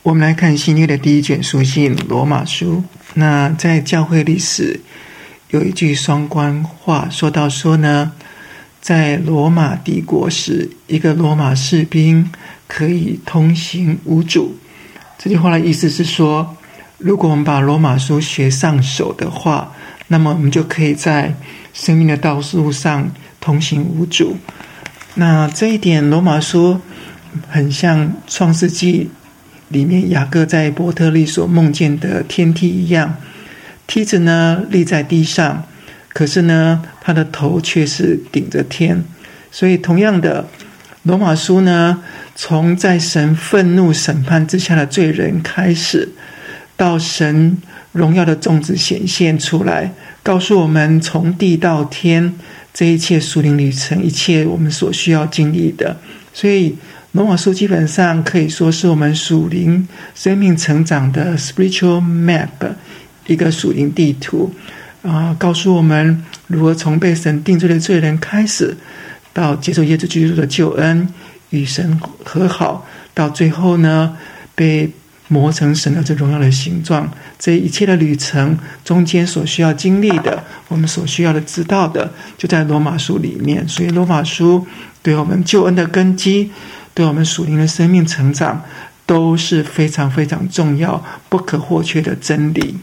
我们来看新约的第一卷书信罗马书。那在教会历史有一句双关话，说呢，在罗马帝国时，一个罗马士兵可以通行无阻。这句话的意思是说，如果我们把罗马书学上手的话，那么我们就可以在生命的道路上通行无阻。那这一点罗马书很像创世纪里面雅各在伯特利所梦见的天梯一样，梯子呢立在地上，可是呢它的头却是顶着天。所以同样的，罗马书呢从在神愤怒审判之下的罪人开始，到神荣耀的种子显现出来，告诉我们从地到天这一切属灵旅程，一切我们所需要经历的。所以罗马书基本上可以说是我们属灵生命成长的 spiritual map， 一个属灵地图告诉我们如何从被神定罪的罪人开始，到接受耶稣基督的救恩，与神和好，到最后呢被磨成神的这荣耀的形状。这一切的旅程中间所需要经历的，我们所需要的知道的，就在罗马书里面。所以罗马书对我们救恩的根基，对我们属灵的生命成长，都是非常非常重要不可或缺的真理。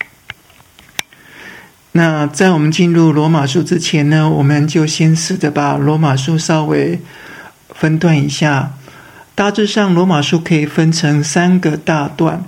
那在我们进入罗马书之前呢，我们就先试着把罗马书稍微分段一下。大致上罗马书可以分成3个大段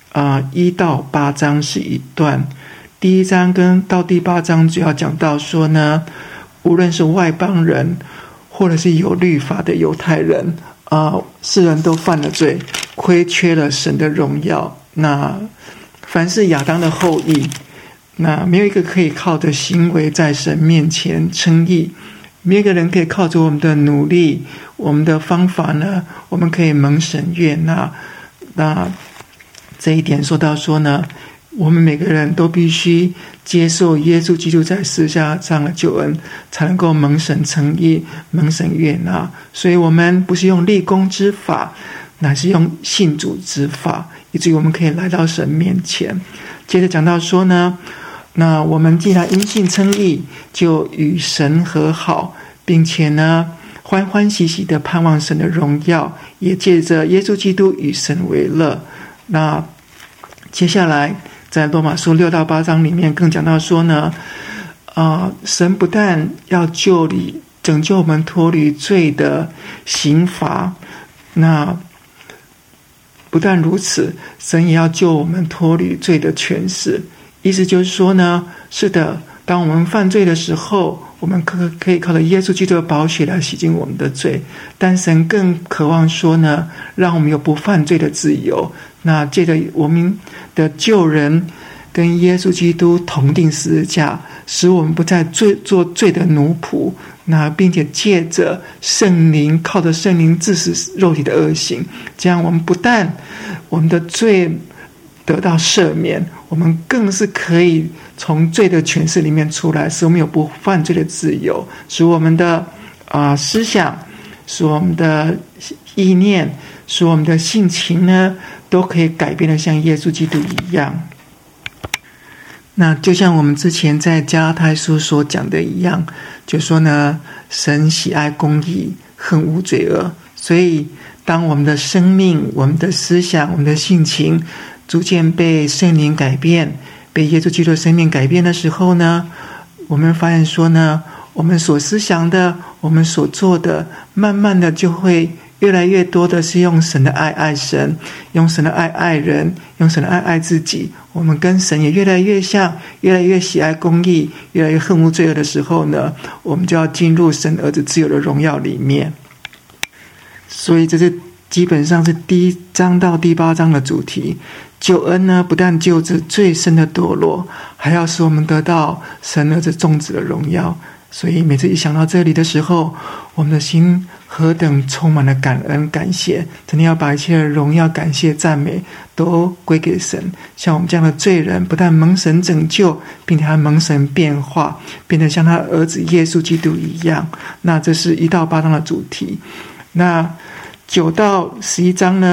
，1到8章是一段。第1章跟到第8章主要讲到说呢，无论是外邦人或者是有律法的犹太人世人都犯了罪，亏缺了神的荣耀。那凡是亚当的后裔，那没有一个可以靠着行为在神面前称义，没有一个人可以靠着我们的努力，我们的方法呢，我们可以蒙神悦纳。那这一点说到说呢，我们每个人都必须接受耶稣基督在十字架上的救恩，才能够蒙神称义，蒙神悦纳。所以我们不是用立功之法，乃是用信主之法，以至于我们可以来到神面前。接着讲到说呢，那我们既然因信称义，就与神和好，并且呢欢欢喜喜的盼望神的荣耀，也借着耶稣基督与神为乐。那接下来在罗马书6到8章里面更讲到说呢，神不但要拯救我们脱离罪的刑罚，那不但如此，神也要救我们脱离罪的权势。意思就是说呢，是的，当我们犯罪的时候，我们可以靠着耶稣基督的宝血来洗净我们的罪，但神更渴望说呢，让我们有不犯罪的自由。那借着我们的救人跟耶稣基督同定十字架，使我们不再做罪的奴仆，那并且借着圣灵，靠着圣灵治死肉体的恶行，这样我们不但我们的罪得到赦免，我们更是可以从罪的权势里面出来，使我们有不犯罪的自由，使我们的思想，使我们的意念，使我们的性情呢，都可以改变得像耶稣基督一样。那就像我们之前在加拉太书所讲的一样，就说呢，神喜爱公义，恨恶罪恶。所以当我们的生命，我们的思想，我们的性情逐渐被圣灵改变，被耶稣基督的生命改变的时候呢，我们发现说呢，我们所思想的，我们所做的，慢慢的就会越来越多的是用神的爱爱神，用神的爱爱人，用神的爱爱自己。我们跟神也越来越像，越来越喜爱公义，越来越恨恶罪恶的时候呢，我们就要进入神儿子自由的荣耀里面。所以这是基本上是第1章到第8章的主题。救恩呢，不但救治最深的堕落，还要使我们得到神儿子众子的荣耀。所以每次一想到这里的时候，我们的心何等充满了感恩感谢，真的要把一切的荣耀感谢赞美都归给神。像我们这样的罪人，不但蒙神拯救，并且还蒙神变化，变得像他儿子耶稣基督一样。那这是1到8章的主题。那9到11章呢，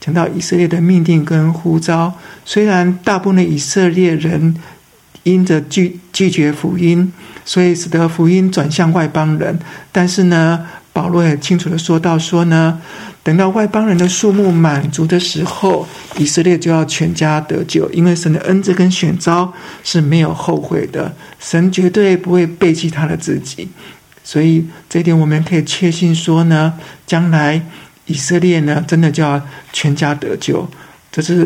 讲到以色列的命定跟呼召。虽然大部分的以色列人因着拒绝福音，所以使得福音转向外邦人，但是呢，保罗也清楚的说到说呢，等到外邦人的数目满足的时候，以色列就要全家得救，因为神的恩赐跟选召是没有后悔的，神绝对不会背弃他的自己。所以这一点我们可以确信说呢，将来以色列呢真的就要全家得救。这是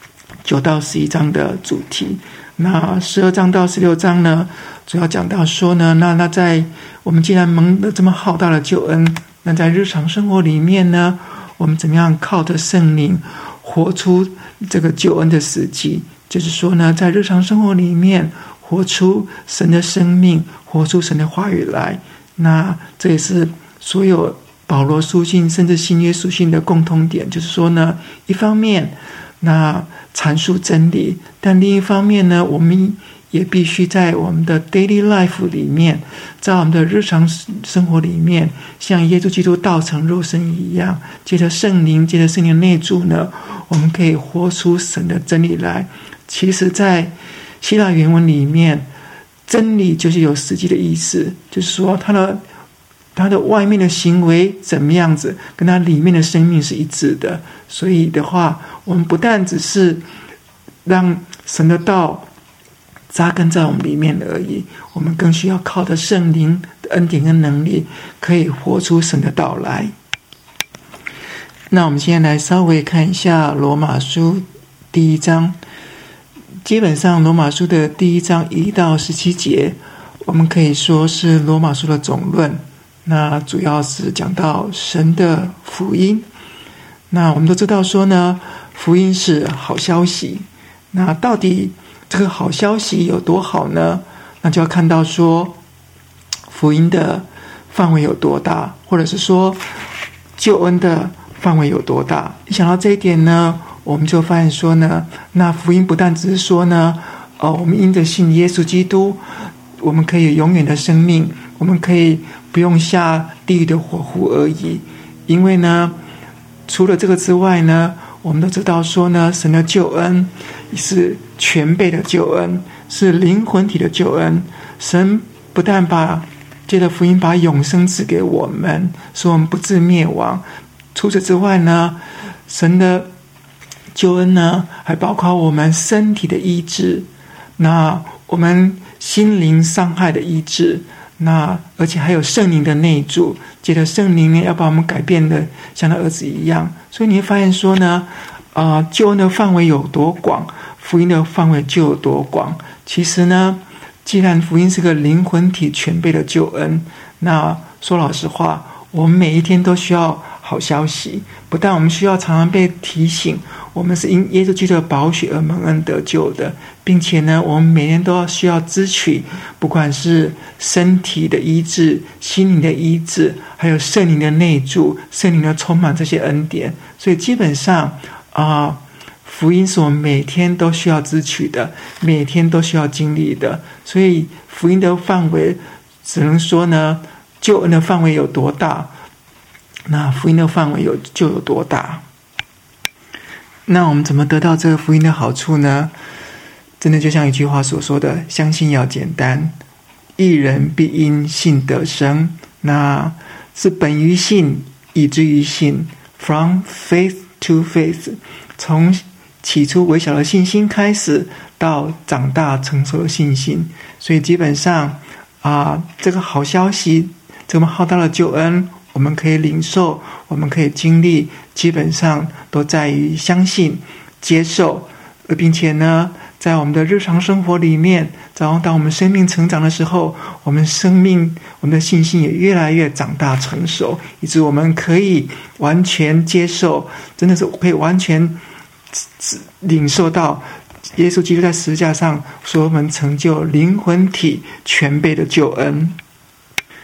9到11章的主题。那12章到16章呢，主要讲到说呢，那在我们既然蒙了这么浩大的救恩，那在日常生活里面呢，我们怎么样靠着圣灵活出这个救恩的实际？就是说呢，在日常生活里面活出神的生命，活出神的话语来。那这也是所有保罗书信甚至新约书信的共通点，就是说呢，一方面那阐述真理，但另一方面呢，我们也必须在我们的 daily life 里面，在我们的日常生活里面，像耶稣基督道成肉身一样，借着圣灵内住呢，我们可以活出神的真理来。其实在希腊原文里面，真理就是有实际的意思，就是说他的外面的行为怎么样子，跟他里面的生命是一致的。所以的话，我们不但只是让神的道扎根在我们里面而已，我们更需要靠着圣灵的恩典跟能力，可以活出神的道来。那我们现在来稍微看一下罗马书第1章。基本上罗马书的第1章1到17节，我们可以说是罗马书的总论。那主要是讲到神的福音。那我们都知道说呢，福音是好消息。那到底这个好消息有多好呢？那就要看到说福音的范围有多大，或者是说救恩的范围有多大。一想到这一点呢，我们就发现说呢，那福音不但只是说呢，我们因着信耶稣基督，我们可以有永远的生命，我们可以不用下地狱的火湖而已。因为呢，除了这个之外呢，我们都知道说呢，神的救恩是全备的救恩，是灵魂体的救恩。神不但借着福音把永生赐给我们，使我们不致灭亡。除此之外呢，神的救恩呢，还包括我们身体的医治，那我们心灵伤害的医治，那而且还有圣灵的内住，借着圣灵呢，要把我们改变的像他儿子一样。所以你会发现说呢，救恩的范围有多广，福音的范围就有多广。其实呢，既然福音是个灵魂体全备的救恩，那说老实话，我们每一天都需要好消息。不但我们需要常常被提醒，我们是因耶稣基督的宝血而蒙恩得救的，并且呢，我们每天都需要支取，不管是身体的医治、心灵的医治，还有圣灵的内住、圣灵的充满这些恩典。所以基本上福音是我们每天都需要支取的，每天都需要经历的。所以福音的范围只能说呢，救恩的范围有多大，那福音的范围就有多大。那我们怎么得到这个福音的好处呢？真的就像一句话所说的，相信要简单，义人必因信得生。那是本于信，以至于信， from faith to faith， 从起初微小的信心开始，到长大成熟的信心。所以基本上这个好消息，这么浩大的救恩，我们可以领受，我们可以经历，基本上都在于相信、接受，并且呢，在我们的日常生活里面，当我们生命成长的时候，我们的信心也越来越长大成熟，以致我们可以完全接受，真的是可以完全领受到耶稣基督在十字架上所我们成就灵魂体全备的救恩。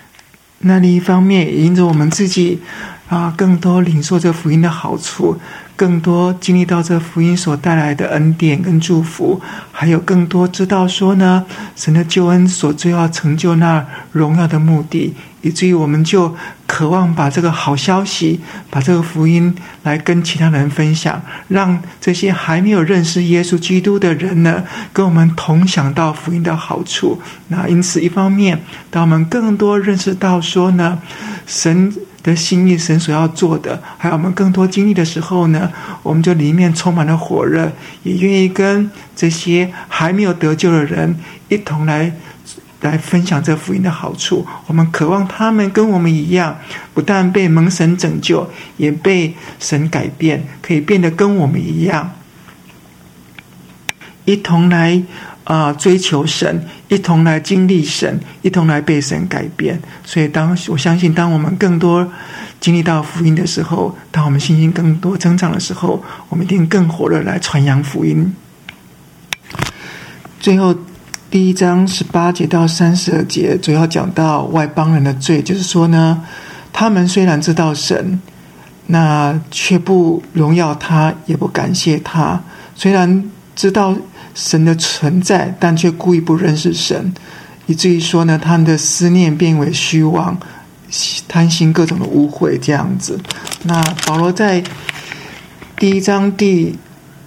那另一方面，也因着我们自己更多领受这福音的好处， 更多经历到这福音所带来的恩典跟祝福，还有更多知道说呢，神的救恩所最要成就那荣耀的目的，以至于我们就渴望把这个好消息，把这个福音来跟其他人分享，让这些还没有认识耶稣基督的人呢，跟我们同享到福音的好处。那因此一方面，当我们更多认识到说呢，神的心意，神所要做的，还有我们更多经历的时候呢，我们就里面充满了火热，也愿意跟这些还没有得救的人一同来分享这福音的好处。我们渴望他们跟我们一样，不但被蒙神拯救，也被神改变，可以变得跟我们一样，一同来追求神，一同来经历神，一同来被神改变。所以我相信当我们更多经历到福音的时候，当我们信心更多增长的时候，我们一定更火热来传扬福音。最后第1章18节到32节主要讲到外邦人的罪，就是说呢，他们虽然知道神，那却不荣耀他，也不感谢他，虽然知道神的存在，但却故意不认识神，以至于说呢，他们的思念变为虚妄，贪心各种的污秽这样子。那保罗在第1章第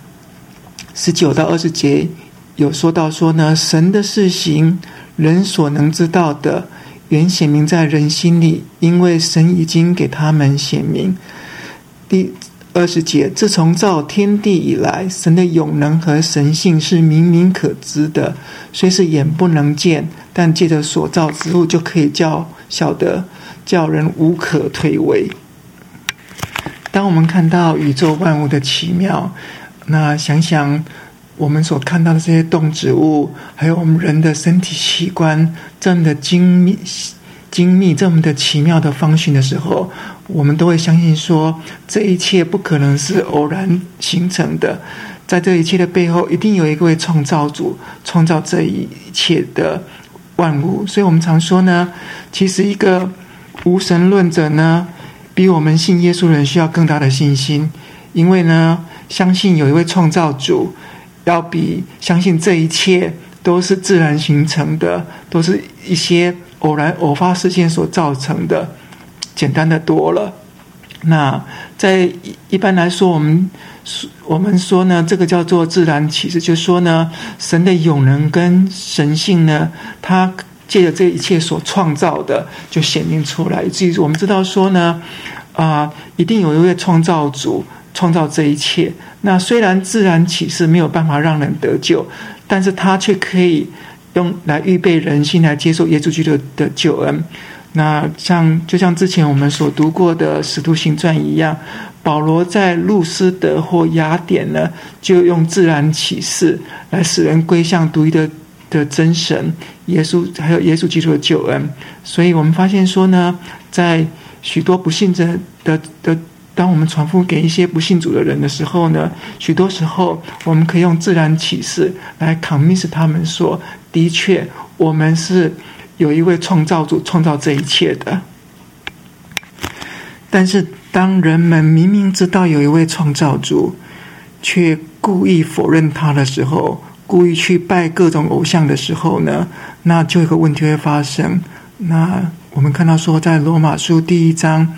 19到20节有说到说呢，神的事行，人所能知道的，原显明在人心里，因为神已经给他们显明。第20节，自从造天地以来，神的永能和神性是明明可知的，虽是眼不能见，但借着所造之物就可以晓得，叫人无可推诿。当我们看到宇宙万物的奇妙，那想想我们所看到的这些动植物，还有我们人的身体器官这么的精密这么的奇妙的方形的时候，我们都会相信说，这一切不可能是偶然形成的，在这一切的背后一定有一位创造主创造这一切的万物。所以我们常说呢，其实一个无神论者呢，比我们信耶稣的人需要更大的信心，因为呢，相信有一位创造主要比相信这一切都是自然形成的，都是一些偶发事件所造成的简单的多了。那在一般来说，我们说呢，这个叫做自然启示，就是说呢，神的永能跟神性呢，他借着这一切所创造的就显明出来，以至于我们知道说呢，一定有一位创造主创造这一切。那虽然自然启示没有办法让人得救，但是他却可以用来预备人心来接受耶稣基督的救恩。那就像之前我们所读过的使徒行传一样，保罗在路斯德或雅典呢，就用自然启示来使人归向独一的真神耶稣，还有耶稣基督的救恩。所以我们发现说呢，在许多不信者的当我们传福音给一些不信主的人的时候呢，许多时候我们可以用自然启示来 convince 他们说，的确我们是有一位创造主创造这一切的。但是当人们明明知道有一位创造主，却故意否认他的时候，故意去拜各种偶像的时候呢，那就有一个问题会发生。那我们看到说，在罗马书第1章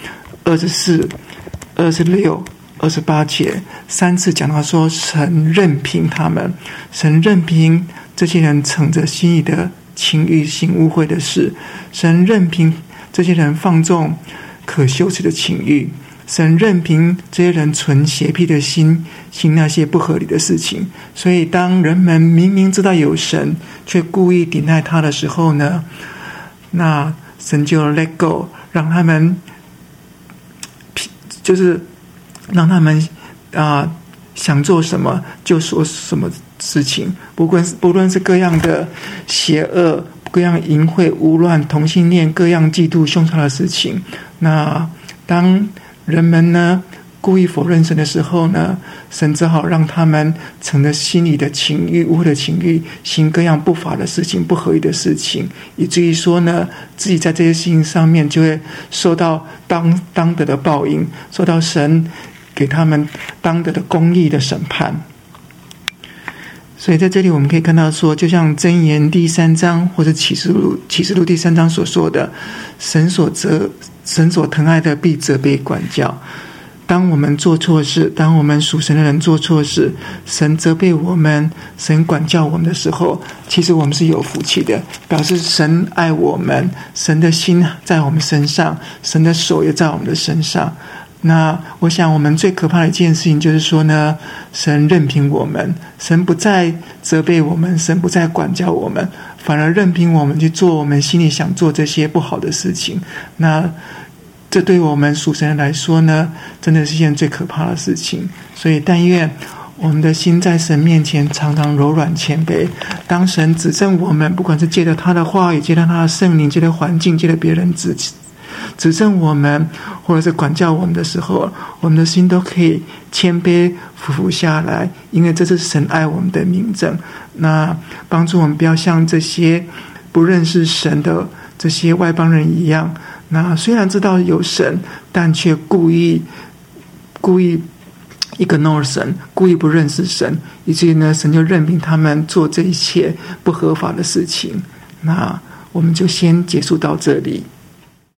24、26、28节3次讲到说，神任凭他们，神任凭这些人逞着心意的情欲行污秽的事，神任凭这些人放纵可羞耻的情欲，神任凭这些人存邪僻的心，行那些不合理的事情。所以当人们明明知道有神，却故意抵赖他的时候呢，那神就 let go， 让他们想做什么就说什么事情，不论是各样的邪恶，各样淫秽污乱同性恋，各样嫉妒凶杀的事情。那当人们呢故意否认神的时候呢，神只好让他们成了心里的情欲，污秽的情欲，行各样不法的事情，不合理的事情，以至于说呢，自己在这些事情上面就会受到当得的报应，受到神给他们当得的公义的审判。所以在这里我们可以看到说，就像箴言第3章或者启示录第3章所说的，神所疼爱的必责备管教。当我们做错事，当我们属神的人做错事，神责备我们，神管教我们的时候，其实我们是有福气的，表示神爱我们，神的心在我们身上，神的手也在我们的身上。那我想我们最可怕的一件事情就是说呢，神任凭我们，神不再责备我们，神不再管教我们，反而任凭我们去做我们心里想做这些不好的事情。那这对我们属神人来说呢，真的是一件最可怕的事情。所以但愿我们的心在神面前常常柔软谦卑，当神指正我们，不管是借着他的话语，借着他的圣灵，借着环境，借着别人指正我们，或者是管教我们的时候，我们的心都可以谦卑俯下来，因为这是神爱我们的明证。那帮助我们不要像这些不认识神的这些外邦人一样，那虽然知道有神，但却故意ignore神，故意不认识神，以至于呢，神就任凭他们做这一切不合法的事情。那我们就先结束到这里。